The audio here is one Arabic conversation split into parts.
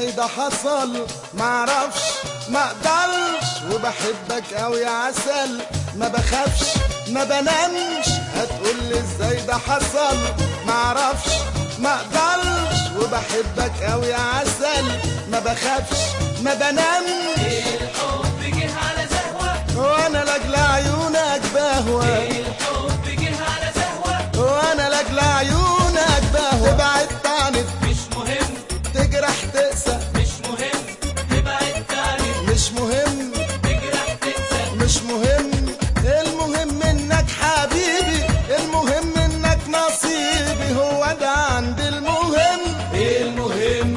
ازاي ده حصل معرفش ما اقدرش، وبحبك اوي يا عسل ما بخافش ما بنامش. هتقولي ازاي ده حصل معرفش ما اقدرش، وبحبك اوي يا عسل ما بخافش ما بنامش. الحب جه على زهوة وانا لاجل عيونك بهوى، الحب جه على زهوة وانا لاجل عيونك بهوى. تبعد تعنت مش مهم، تجرح تقسى مش مهم، تبعد تاني مش مهم، تجرح تنسى. مش مهم. المهم انك حبيبي، المهم انك نصيبي، هو ده عندي المهم. المهم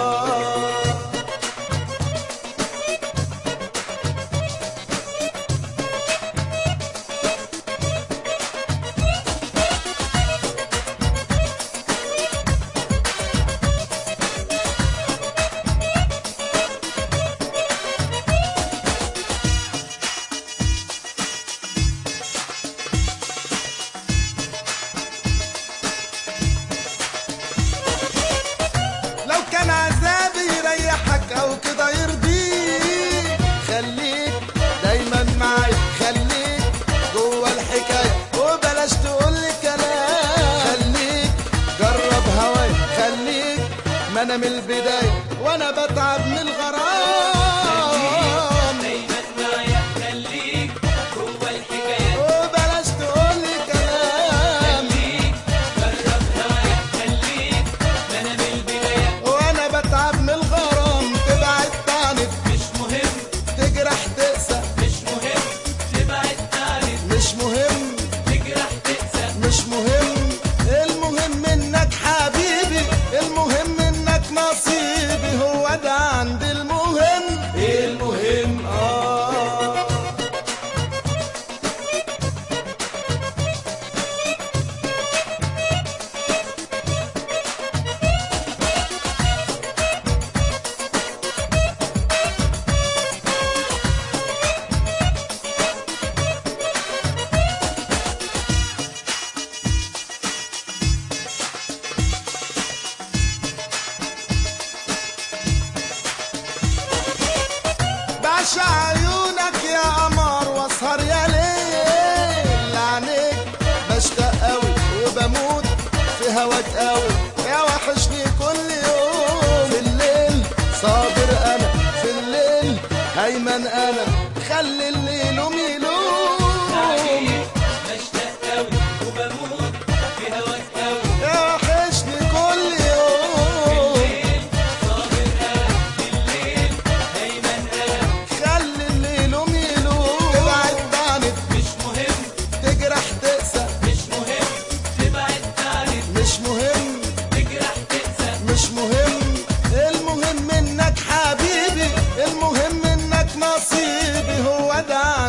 لو كان عذابي يريحك او كده يرضيك، خليك دايما معايا، خليك جوه الحكايه وبلاش تقولي كلام. خليك جرب هواي، خليك ما انا من البدايه وانا بتعب من الغرام. دايما معايا، خليك جوه الحكايات، وبلاش تقولي كلام، خليك جرب هوايا، خليك ما انا من البداية. وانا بتعب من الغرام. تبعد تعنت مش مهم، تجرح تقسى مش مهم، تبعد تاني مش مهم، تجرح تنسى. مش مهم. المهم انك حبيبي، المهم انك نصيبي، هو ده عندي المهم. المهم بعشق عيونك يا قمر واسهر يا ليل لعنيك، بشتاق قوي وبموت في هواك قوي، يا وحشني كل يوم. في الليل صابر انا، في الليل هيمن انا، خلي الليل يلوم. عليك بشتاق قوي وبموت في هواك قوي. يا وحشني كل يوم، بالليل صابر انا، بالليل دايما انا. خلي الليل يلوم. تبعد تعنت مش مهم، تجرح تقسى مش مهم، تبعد تاني مش مهم، تجرح تنسى. مش مهم. المهم انك حبيبي، المهم انك نصيبي، هو ده